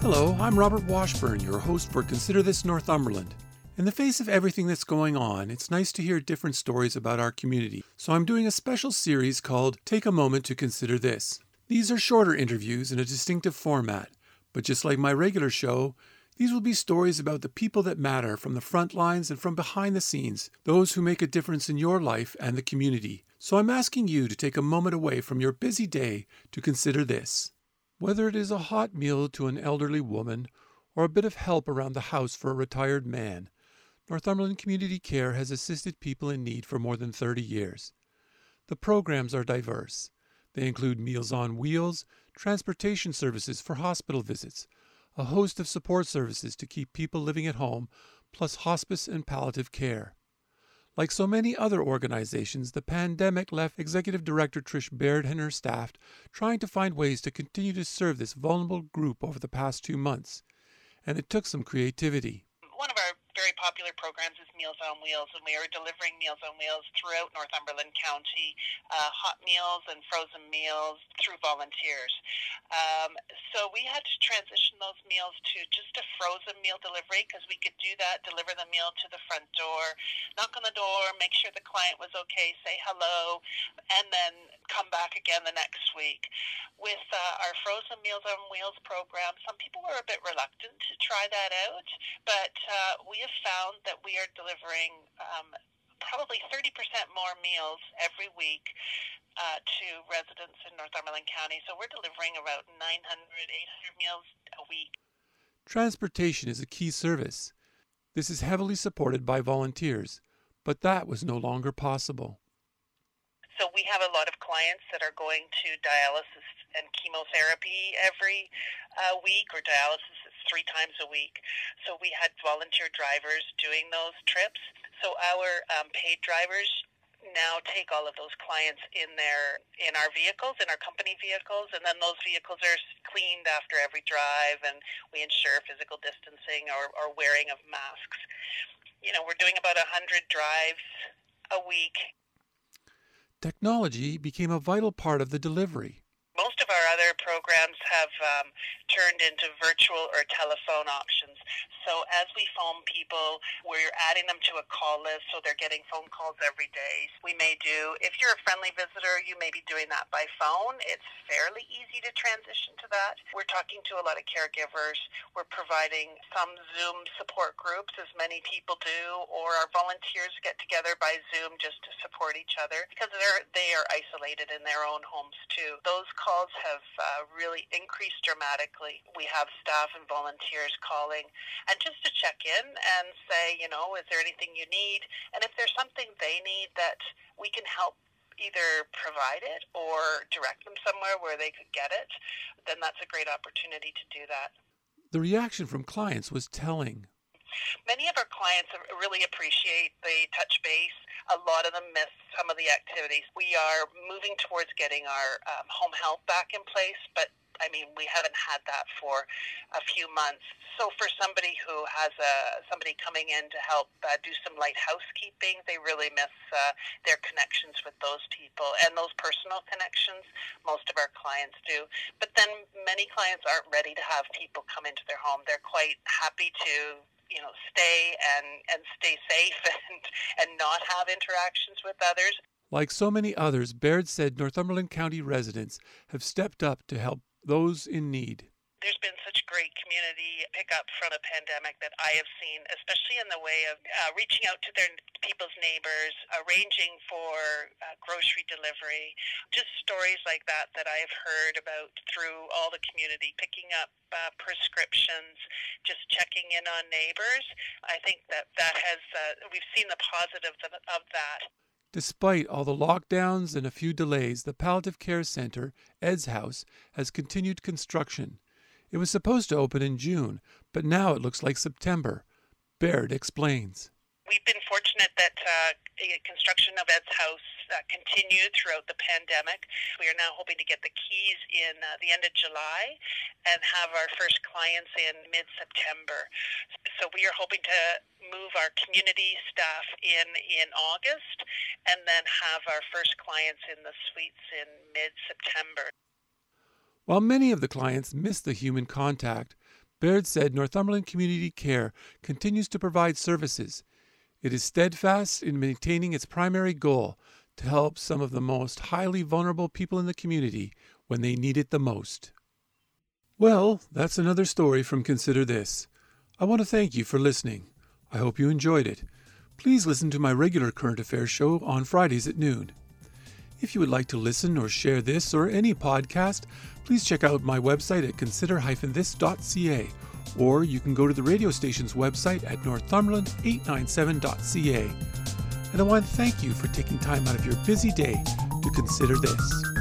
Hello, I'm Robert Washburn, your host for Consider This Northumberland. In the face of everything that's going on, it's nice to hear different stories about our community. So I'm doing a special series called Take a Moment to Consider This. These are shorter interviews in a distinctive format, but just like my regular show, these will be stories about the people that matter from the front lines and from behind the scenes, those who make a difference in your life and the community. So I'm asking you to take a moment away from your busy day to consider this. Whether it is a hot meal to an elderly woman or a bit of help around the house for a retired man, Northumberland Community Care has assisted people in need for more than 30 years. The programs are diverse. They include Meals on Wheels, transportation services for hospital visits, a host of support services to keep people living at home, plus hospice and palliative care. Like so many other organizations, the pandemic left Executive Director Trish Baird and her staff trying to find ways to continue to serve this vulnerable group over the past 2 months. And it took some creativity. One of our very popular programs is Meals on Wheels, and we are delivering Meals on Wheels throughout Northumberland County, hot meals and frozen meals through volunteers. So we had to transition those meals to just a frozen meal delivery because we could do that, deliver the meal to the front door, knock on the door, make sure the client was okay, say hello, and then come back again the next week. With our Frozen Meals on Wheels program, some people were a bit reluctant to try that out, but we have found that we are delivering probably 30% more meals every week to residents in Northumberland County. So we're delivering about 900, 800 meals a week. Transportation is a key service. This is heavily supported by volunteers, but that was no longer possible. So we have a lot of clients that are going to dialysis and chemotherapy every week, or dialysis is 3 times a week. So we had volunteer drivers doing those trips. So our paid drivers now take all of those clients in our vehicles, in our company vehicles, and then those vehicles are cleaned after every drive, and we ensure physical distancing or wearing of masks. You know, we're doing about 100 drives a week. Technology became a vital part of the delivery. Most of our other programs have turned into virtual or telephone options. So as we phone people, we're adding them to a call list, so they're getting phone calls every day. We may do, if you're a friendly visitor, you may be doing that by phone. It's fairly easy to transition to that. We're talking to a lot of caregivers. We're providing some Zoom support groups, as many people do, or our volunteers get together by Zoom just to support each other because they are isolated in their own homes too. Those calls have really increased dramatically. We have staff and volunteers calling and just to check in and say, you know, is there anything you need? And if there's something they need that we can help either provide it or direct them somewhere where they could get it, then that's a great opportunity to do that. The reaction from clients was telling. Many of our clients really appreciate the touch base. A lot of them miss some of the activities. We are moving towards getting our home health back in place, but I mean, we haven't had that for a few months. So for somebody who has somebody coming in to help do some light housekeeping, they really miss their connections with those people. And those personal connections, most of our clients do. But then many clients aren't ready to have people come into their home. They're quite happy to stay and stay safe and not have interactions with others. Like so many others, Baird said Northumberland County residents have stepped up to help those in need. There's been such great community pickup from a pandemic that I have seen, especially in the way of reaching out to their people's neighbors, arranging for grocery delivery, just stories like that I have heard about through all the community, picking up prescriptions, just checking in on neighbors. I think that has, we've seen the positives of that. Despite all the lockdowns and a few delays, the Palliative Care Centre, Ed's House, has continued construction. It was supposed to open in June, but now it looks like September. Baird explains. We've been fortunate that construction of Ed's House continued throughout the pandemic. We are now hoping to get the keys in the end of July and have our first clients in mid-September. So we are hoping to move our community staff in August and then have our first clients in the suites in mid-September. While many of the clients miss the human contact, Baird said Northumberland Community Care continues to provide services. It is steadfast in maintaining its primary goal to help some of the most highly vulnerable people in the community when they need it the most. Well, that's another story from Consider This. I want to thank you for listening. I hope you enjoyed it. Please listen to my regular current affairs show on Fridays at noon. If you would like to listen or share this or any podcast, please check out my website at consider-this.ca, or you can go to the radio station's website at northumberland897.ca. And I want to thank you for taking time out of your busy day to consider this.